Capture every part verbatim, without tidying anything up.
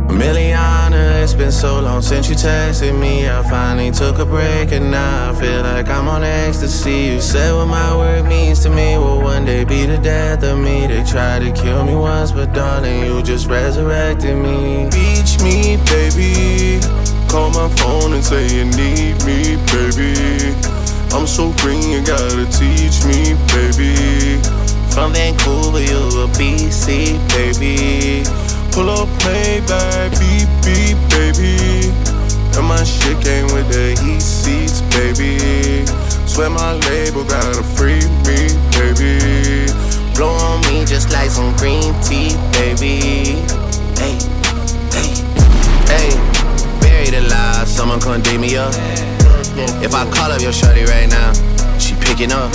Miliana, it's been so long since you texted me. I finally took a break and now I feel like I'm on ecstasy. You said what my work means to me will one day be the death of me. They tried to kill me once, but darling, you just resurrected me. Reach me, baby. Call my phone and say you need me, baby. I'm so green, you gotta teach me, baby. From Vancouver, you a B C, baby. Pull up, play back, beep, beep, baby. And my shit came with the heat seats, baby. Swear my label gotta free me, baby. Blow on me just like some green tea, baby. Hey, hey, hey. Buried alive, someone come dig me up. If I call up your shorty right now, she picking up.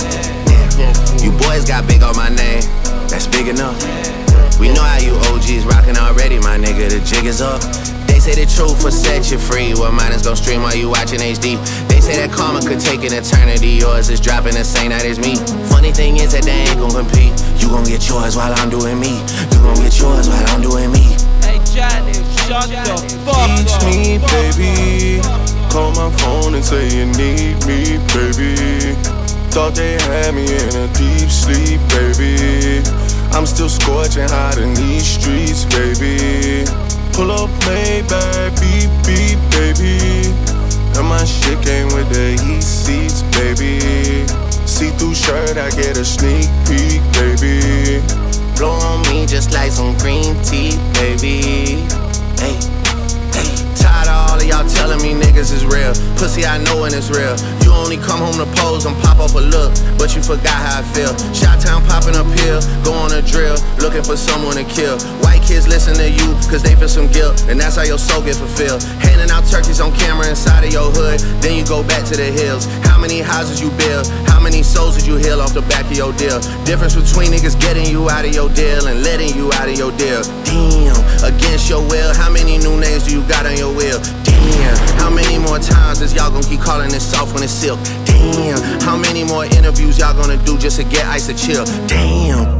You boys got big on my name, that's big enough. We know how you O Gs rockin' already, my nigga, the jig is up. They say the truth will set you free. Well, mine is gon' stream while you watchin' H D. They say that karma could take an eternity. Yours is dropping the same night as me. Funny thing is that they ain't gon' compete. You gon' get yours while I'm doing me. You gon' get yours while I'm doing me. Hey Johnny, shut the fuck up. Teach me, baby. Call my phone and say you need me, baby. Thought they had me in a deep sleep, baby. I'm still scorching hot in these streets, baby. Pull up, Maybach, beep, beep, baby. And my shit came with the heat seats, baby. See-through shirt, I get a sneak peek, baby. Blow on me just like some green tea, baby. Hey, hey. Tired of all of y'all telling me niggas is real. Pussy, I know when it's real. You only come home to pose and pop off a look, but you forgot how I feel. Shot-town popping up here, go on a drill, looking for someone to kill. White kids listen to you, cause they feel some guilt, and that's how your soul get fulfilled. Handing out turkeys on camera inside of your hood, then you go back to the hills. How many houses you build? How many souls did you heal off the back of your deal? Difference between niggas getting you out of your deal and letting you out of your deal. Damn, against your will, how many new names do you got on your will? Damn, how many more times is y'all gonna keep calling it soft when it's silk? Damn, how many more interviews y'all gonna do just to get ice to chill? Damn.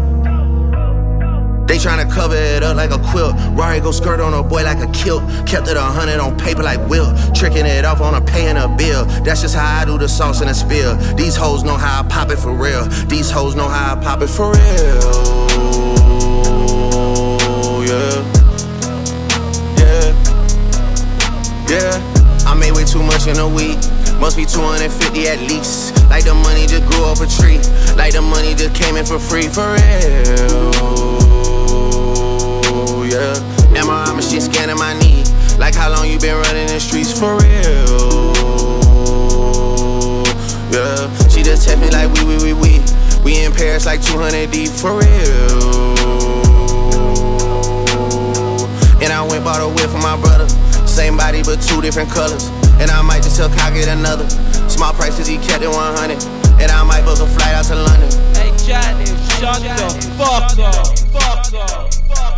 They tryna cover it up like a quilt. Rari go skirt on a boy like a kilt. Kept it a hundred on paper like Wilt. Tricking it off on a paying a bill. That's just how I do the sauce in a spill. These hoes know how I pop it for real. These hoes know how I pop it for real. Yeah. Yeah. Yeah. I made way too much in a week. Must be two hundred fifty at least. Like the money just grew off a tree. Like the money just came in for free. For real. Yeah. M R I machine scanning my knee. Like how long you been running the streets? For real. Yeah. She just text me like we, we, we, we. We in Paris like two hundred deep. For real. And I went bought a whip for my brother. Same body but two different colors. And I might just tell Kyle get another. Small price cause he kept it one hundred. And I might book a flight out to London. Hey Johnny, shut the fuck up. Fuck up.